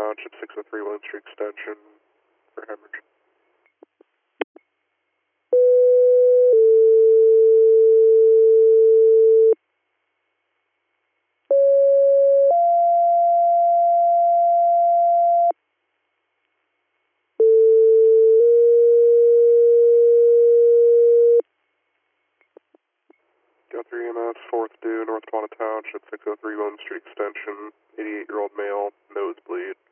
Township, 603 William Street Extension for hemorrhage. Go 3 EMS, 4th due, North Quanah Township, 603 William Street Extension, 88-year-old male, nosebleed.